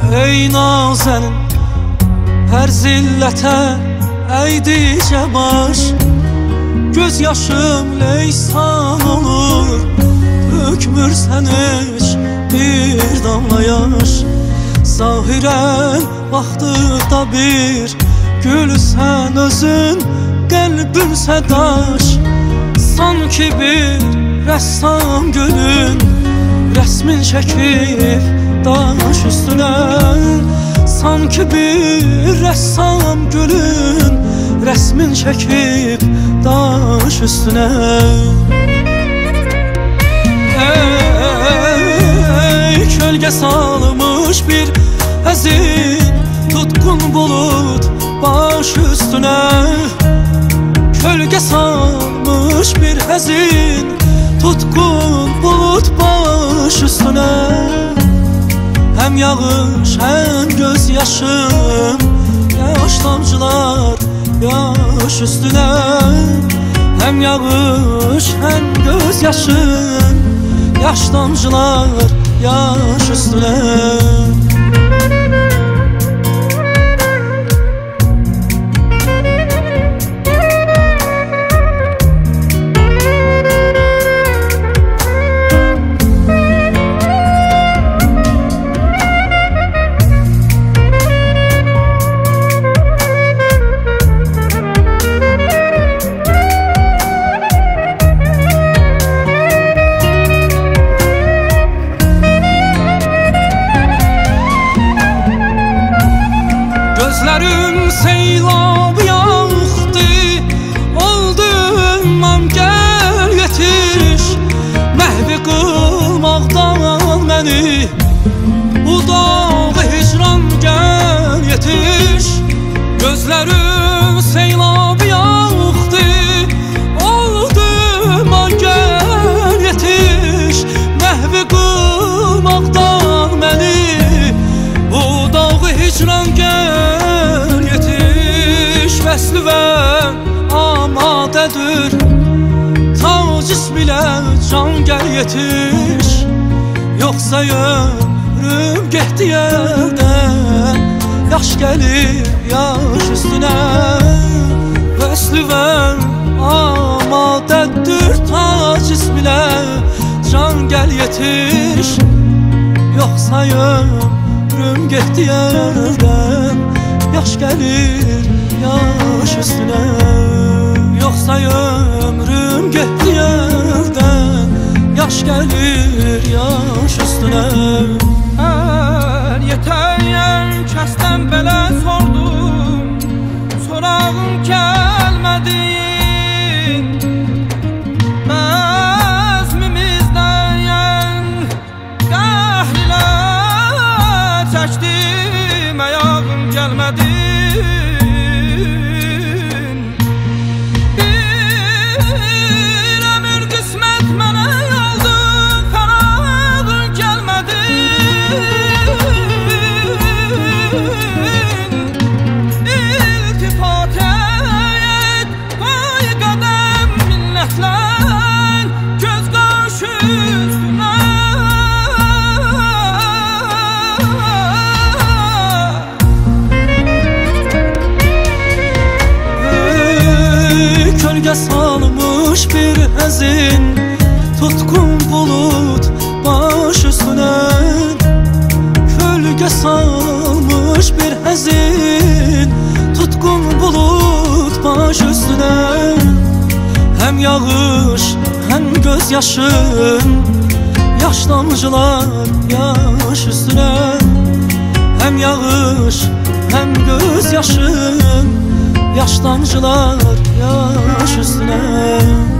Ey nazenin her zillete eydikçe baş, göz yaşım leysan olur, hükmürsen hiç bir damla yaş. Zahirən baxdıqda bir gülsən özün, qəlbimsə daş. Sanki bir rəssam gülün rəsmin çəkib daş üstünə. Sanki bir rəssam gülün rəsmin çəkib daş üstünə. Ey kölge salmış bir həzin tutkun bulut baş üstüne. Kölge salmış bir həzin tutkun bulut baş üstüne. Hem yağış hem gözyaşım, yaş damcılar yaş üstüne. Hem yağış hem gözyaşım, yaş damcılar yaş üstüne. Gözlerim seylab yağdı, oldum gel yetiş. Məhvi qılmaqdan məni, bu dağı hicran gel yetiş. Gözlerim seylab yağdı, oldum gel yetiş. Məhvi qılmaqdan məni, bu dağı hicran gel yetiş. Vəsli və amadədir, ta cism ilə can gəl yetiş. Yoxsa ömrüm getdi yerdən, yaş gəlir yaş üstünə. Vəsli və amadədir, ta cism ilə can gəl yetiş. Yoxsa ömrüm getdi yerdən, yaş gəlir yaş üstüne. Yoxsa ömrüm getdi yerdən, yaş gəlir yaş üstüne. Hər yetər kəsdən belə sordum, sorağım gəlmədi. Bəzmimizdən qəhrilər çəkdim, ayağım gəlmədi. Bir ömür qismət mənə oldu, fərağın gəlmədi. İltifat et, qoy qədəm minnətlər, göz qaşı üstünə. Kölge salmış bir həzin tutkun bulut baş üstüne. Kölge salmış bir həzin tutkun bulut baş üstüne. Hem yağış hem gözyaşın, yaş damcılar yaş üstüne. Hem yağış hem gözyaşın, yaş damcılar yaş üstüne.